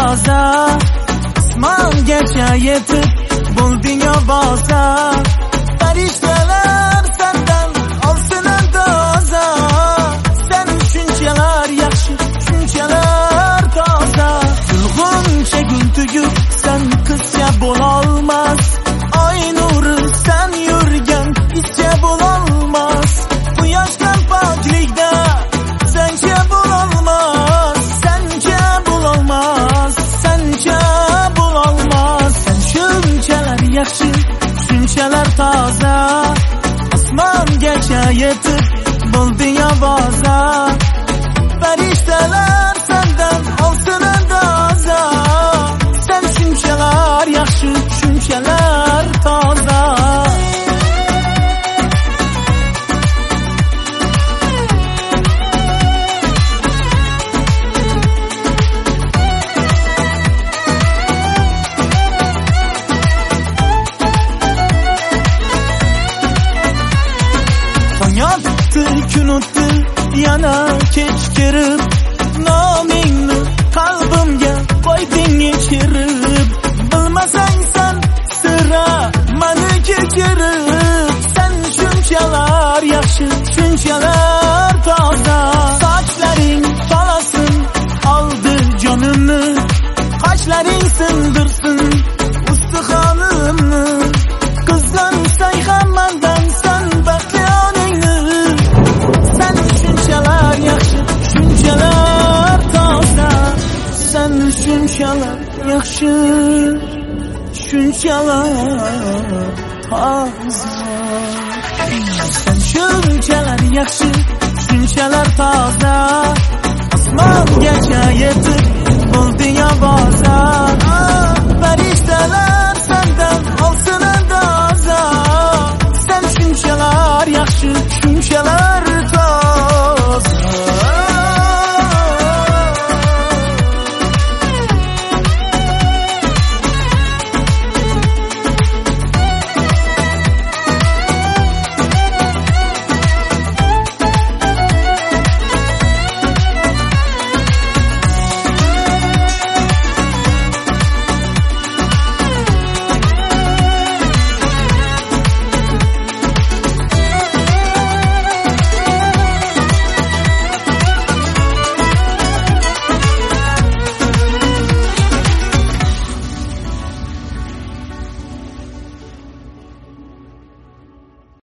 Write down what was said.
toza, osmongacha yetib bo'lding ovoza. Farishtalar sendan olsin andoza, sen shunchalar yaxshi, shunchalar toza. Gulg'uncha gul tugib sen qizcha bo'lolmas, oy nuri sen yurgan izcha bo'lolmas. Quyoshdan poklikda sencha bo'lolmas, sencha bo'lolmas, sencha bo'lolmas. Sen shunchalar yaxshi, shunchalar toza, osmongacha yetib bo'lding ovoza. Farishtalar sendan olsin andoza, sen shunchalar yaxshi, shunchalar toza. Yotdi kun o'tdi yana kech kirib, nomingni qalbimga qo'yding yechirib. Bilmasang sen sira mani kechirib, sen shunchalar yaxshi, shunchalar toza. Sochlaring tolasin oldi jonimni, qoshlaring sindirsin ustixonimni. Qizlansang ham mendan sen baxtli oningni, sen shunchalar yaxshi, shunchalar toza, sen shunchalar yaxshi, shunchalar toza. Sen shunchalar yaxshi, shunchalar toza, osmongacha yetib bo'lding ovoza. Farishtalar